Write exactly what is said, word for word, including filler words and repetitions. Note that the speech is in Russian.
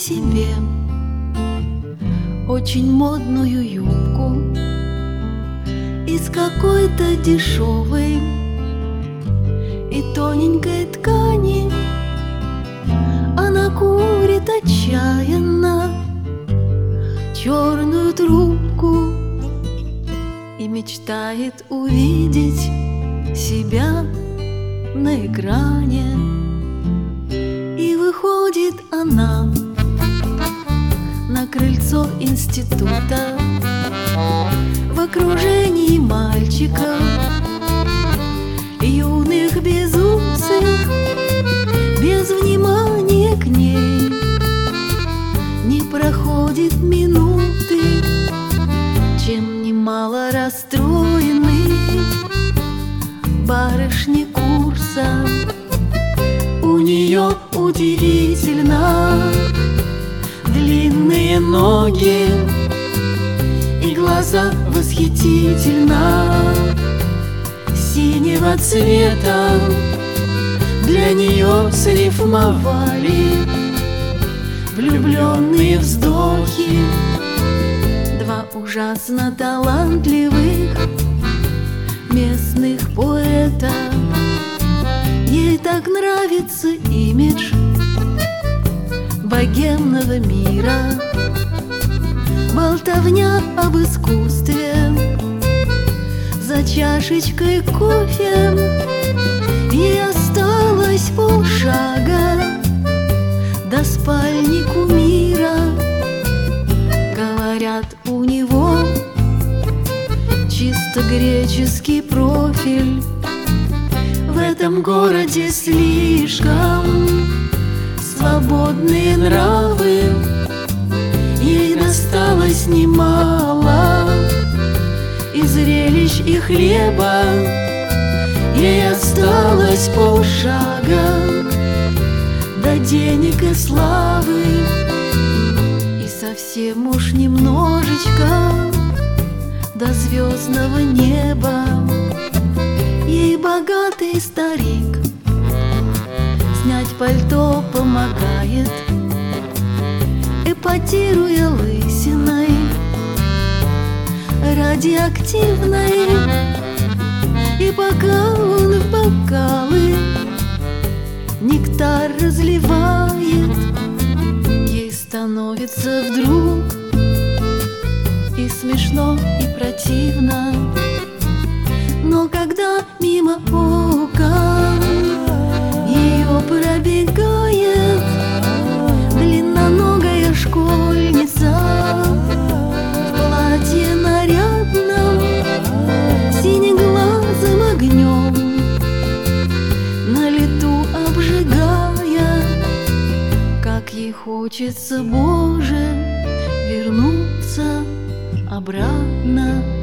себе очень модную юбку из какой-то дешевой и тоненькой ткани. Она курит отчаянно черную трубку и мечтает увидеть себя на экране. И выходит она на крыльцо института в окружении мальчиков, юных безусых, без внимания к ней. Не проходит минуты, чем немало расстроены барышни курса. У нее удивительно длинные ноги и глаза восхитительно синего цвета. Для нее срифмовали влюбленные вздохи два ужасно талантливых местных поэта. Ей так нравится имидж богемного мира, болтовня об искусстве за чашечкой кофе. Ей осталось полшага до спальни кумира. Говорят, у него чисто греческий профиль. В этом городе слишком свободные нравы. Ей досталось немало и зрелищ, и хлеба. Ей осталось полшага до денег и славы, и совсем уж немножечко до звездного неба. Ей богатый старик снять пальто помогает, эпатируя лысиной радиоактивной. И пока он в бокалы нектар разливает, ей становится вдруг и смешно, и противно. Но когда мимо ока ее пробегает длинноногая школьница в платье нарядном, синеглазым огнем на лету обжигая, как ей хочется, Боже, вернуться обратно.